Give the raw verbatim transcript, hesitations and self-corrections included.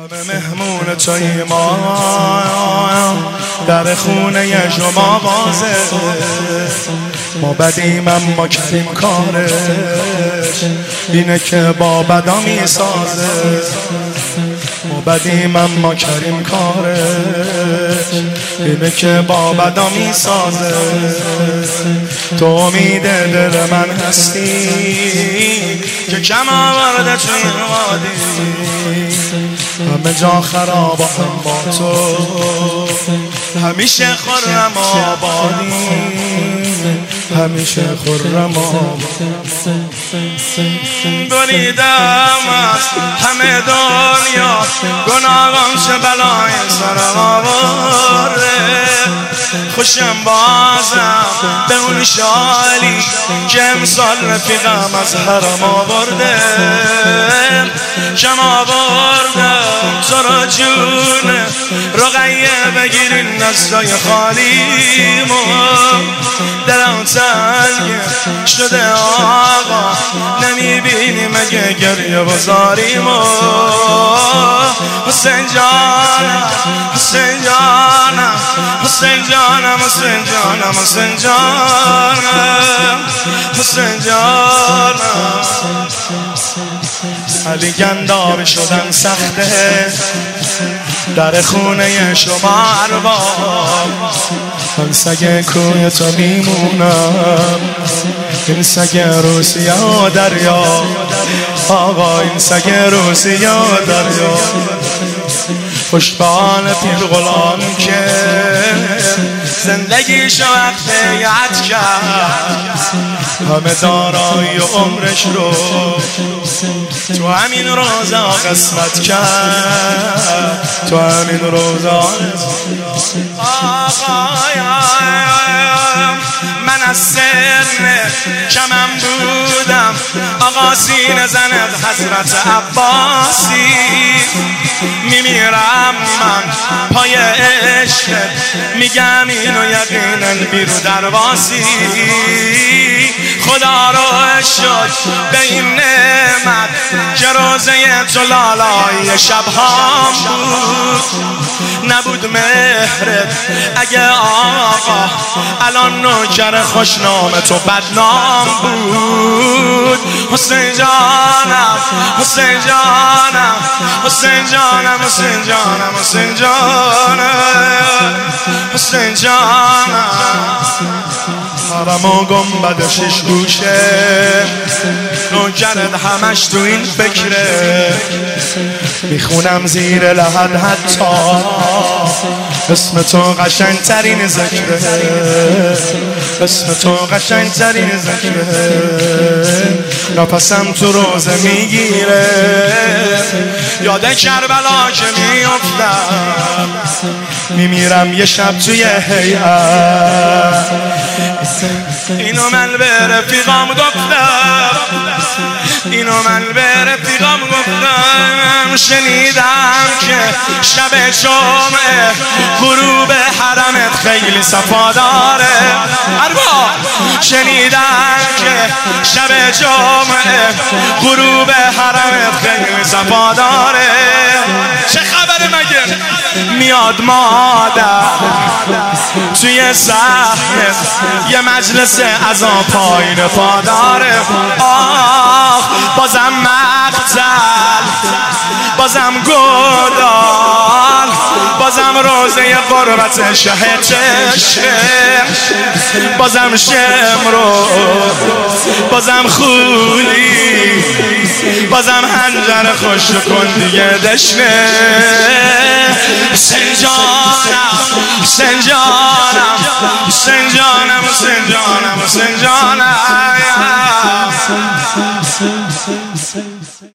همه مهمون توی ما، در خونه شما بازه. ما بدیم اما کریم کارش اینه که با بدا میسازه. ما بدیم اما کریم کارش اینه که با بدا میسازه. تو امید دل من هستی که کم آورده توی این وادی، همه جا خراب هم با تو، همیشه خرم آبادی، همیشه خرم آبادی. بریدم از همه دنیا گناهان چه بلای سرم آورده، خوشم بازم به اون شالی که امسال رفیقم از حرم آورده. کم آوردم تو رو جونه رقیه بگیرین دستای خالیمو، دلم تنگ شده آقا نمیبینی مگه گریه بزاریمو. حسین جانم حسین جانم حسین جانم حسین جانم حسین جانم حسین جانم. علی گنداب شدن سخته در خونه شما ارباب، من سگ کوی تو میمونم، این سگ روسیه و دریا، آقا این سگ روسیه و دریا. خوشبال پیر غلام که زندگیشو اقلیت کرد، همه دارایی و عمرش رو تو همین روزا قسمت کرد، تو همین روزا. من از سن کمم بودم آقا سینه زند حضرت عباسی، میمیرم من پای عشق، میگم اینو یقینا بیرو درواسی. خدا رو شد به این نعمت که روزه تو لالای شبهام بود، نبود مهرت اگه آقا الان نوکر خوشنام تو بدنام بود. حسین جانم حسین جانم حسین جانم حسین جانم حسین جانم حسین جانم. حرم و گنبد شش گوشه نوکرت همش تو این فکره، میخونم زیر لحد حتی اسم تو قشنگ ترین ذکره، اسم تو قشنگ ترین ذکره. نفسم تو روزه میگیره یاد کربلا که میافتم، میمیرم یه شب توی هیئت. اینو من به رفیقام گفتم، اینو من به رفیقام گفتم، شنیدم که شب جمعه غروب حرمت خیلی صفا داره. ارباب شنیدم که شب جمعه غروب حرمت خیلی صفا داره. چه خبره مگه؟ میاد مادر توی صحنه یه مجلس عزا پایین پا داره. آه بازم مقتل، بازم گدال، بازم روزه قربت شه چشه، بازم شمرو، بازم خولی، بازم هنجر خوش کن دیگه دشنه. حسین جانم حسین جانم حسین جانم حسین جانم حسین جانم.